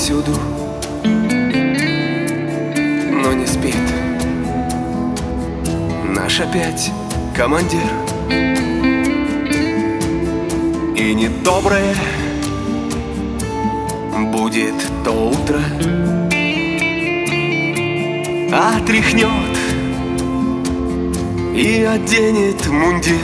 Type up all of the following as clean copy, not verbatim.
повсюду, но не спит наш опять командир. И недоброе будет то утро, отряхнет и оденет мундир.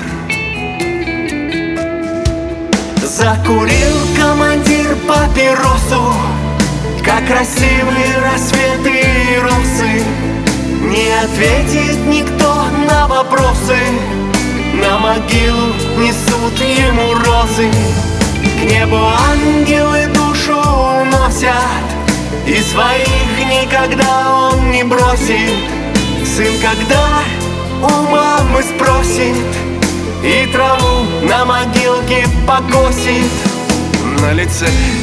Закурил командир папиросу, как красивые рассветы и росы. Не ответит никто на вопросы, на могилу несут ему розы. К небу ангелы душу уносят, и своих никогда он не бросит. Сын, когда у мамы спросит, и траву на могилке покосит. На лице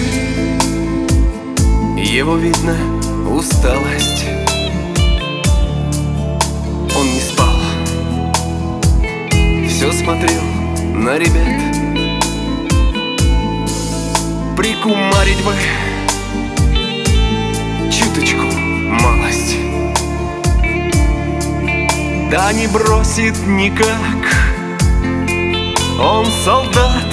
его видно усталость. Он не спал, все смотрел на ребят. Прикумарить бы чуточку малость, да не бросит никак. Он солдат.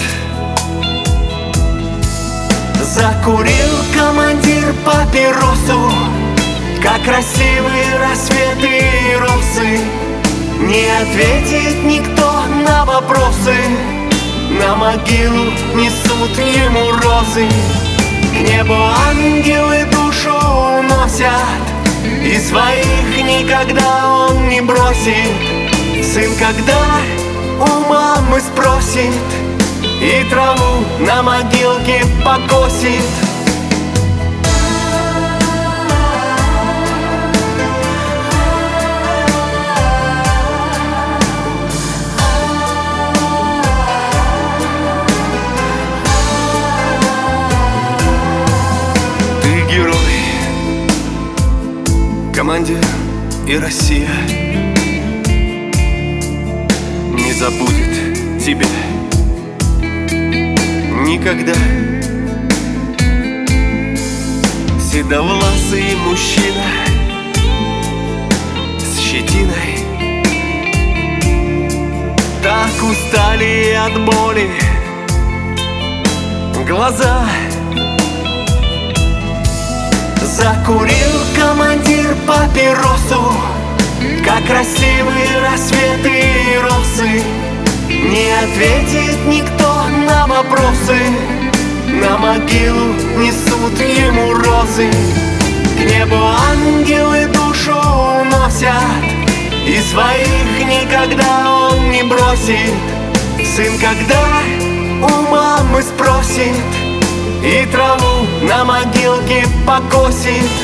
Закурил командир папиросу, как красивые рассветы и росы. Не ответит никто на вопросы, на могилу несут ему розы. К небу ангелы душу уносят, и своих никогда он не бросит. Сын, когда у мамы спросит, и траву на могилке покосит. Ты герой, командир, и Россия не забудет тебя никогда. Седовласый мужчина с щетиной, так устали от боли глаза. Закурил командир папиросу, как красивые рассветы и росы. Не ответит никто на вопросы, на могилу несут ему розы. К небу ангелы душу уносят, и своих никогда он не бросит. Сын, когда у мамы спросит, и траву на могилке покосит.